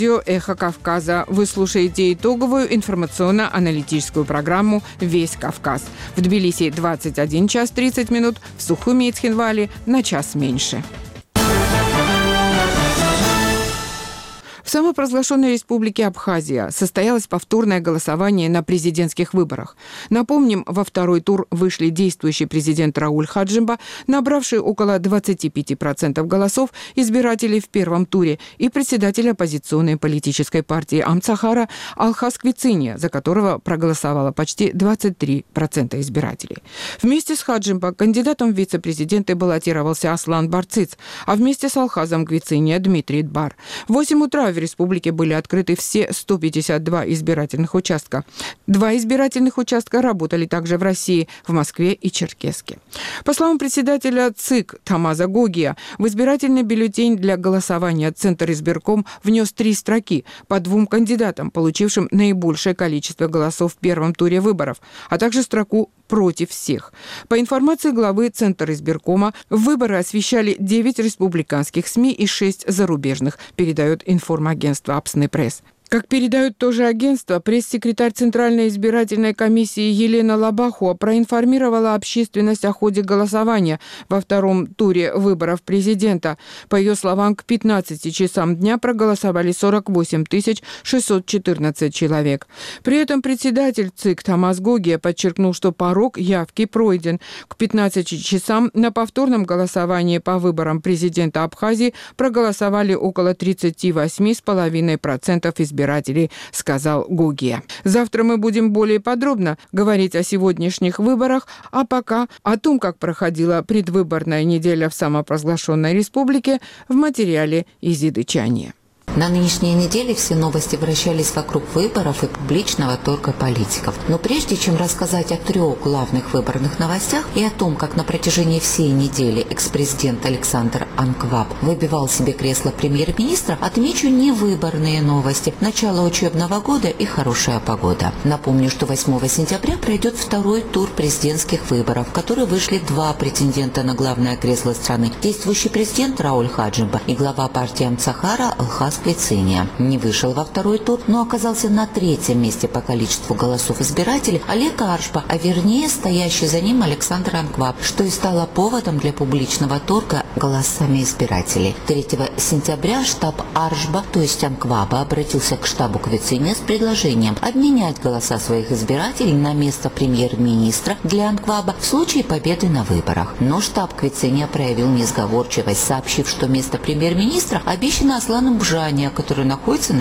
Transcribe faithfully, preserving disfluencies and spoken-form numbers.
Радио «Эхо Кавказа». Вы слушаете итоговую информационно-аналитическую программу «Весь Кавказ». В Тбилиси двадцать один час тридцать минут, в Сухуми и Цхинвале на час меньше. В самопровозглашенной республике Абхазия состоялось повторное голосование на президентских выборах. Напомним, во второй тур вышли действующий президент Рауль Хаджимба, набравший около двадцати пяти процентов голосов избирателей в первом туре, и председатель оппозиционной политической партии Амцахара Алхаз Квициния, за которого проголосовало почти двадцать три процента избирателей. Вместе с Хаджимба кандидатом в вице-президенты баллотировался Аслан Барциц, а вместе с Алхазом Квициния Дмитрий Дбар. В восемь утра в республике были открыты все сто пятьдесят два избирательных участка. Два избирательных участка работали также в России, в Москве и Черкесске. По словам председателя ЦИК Тамаза Гогия, в избирательный бюллетень для голосования Центр избирком внес три строки по двум кандидатам, получившим наибольшее количество голосов в первом туре выборов, а также строку против всех. По информации главы Центра избиркома, выборы освещали девять республиканских СМИ и шесть зарубежных, передает информагентство «Апсны Пресс». Как передают тоже агентство, пресс-секретарь Центральной избирательной комиссии Елена Лабахуа проинформировала общественность о ходе голосования во втором туре выборов президента. По ее словам, к пятнадцати часам дня проголосовали сорок восемь тысяч шестьсот четырнадцать человек. При этом председатель ЦИК Тамаз Гогия подчеркнул, что порог явки пройден. К пятнадцати часам на повторном голосовании по выборам президента Абхазии проголосовали около тридцати восьми целых пяти десятых процента избирателей. избирателей, сказал Гогия. Завтра мы будем более подробно говорить о сегодняшних выборах, а пока о том, как проходила предвыборная неделя в самопровозглашенной республике, в материале Изиды Чани. На нынешней неделе все новости вращались вокруг выборов и публичного торга политиков. Но прежде чем рассказать о трех главных выборных новостях и о том, как на протяжении всей недели экс-президент Александр Анкваб выбивал себе кресло премьер-министра, отмечу невыборные новости, начало учебного года и хорошая погода. Напомню, что восьмого сентября пройдет второй тур президентских выборов, в который вышли два претендента на главное кресло страны. Действующий президент Рауль Хаджимба и глава партии Амцахара Алхаз Квициния. Не вышел во второй тур, но оказался на третьем месте по количеству голосов избирателей Олег Аршба, а вернее стоящий за ним Александр Анкваб, что и стало поводом для публичного торга голосами избирателей. третьего сентября штаб Аршба, то есть Анкваба, обратился к штабу Квициния с предложением обменять голоса своих избирателей на место премьер-министра для Анкваба в случае победы на выборах. Но штаб Квициния проявил несговорчивость, сообщив, что место премьер-министра обещано Аслану Бжани, который находится на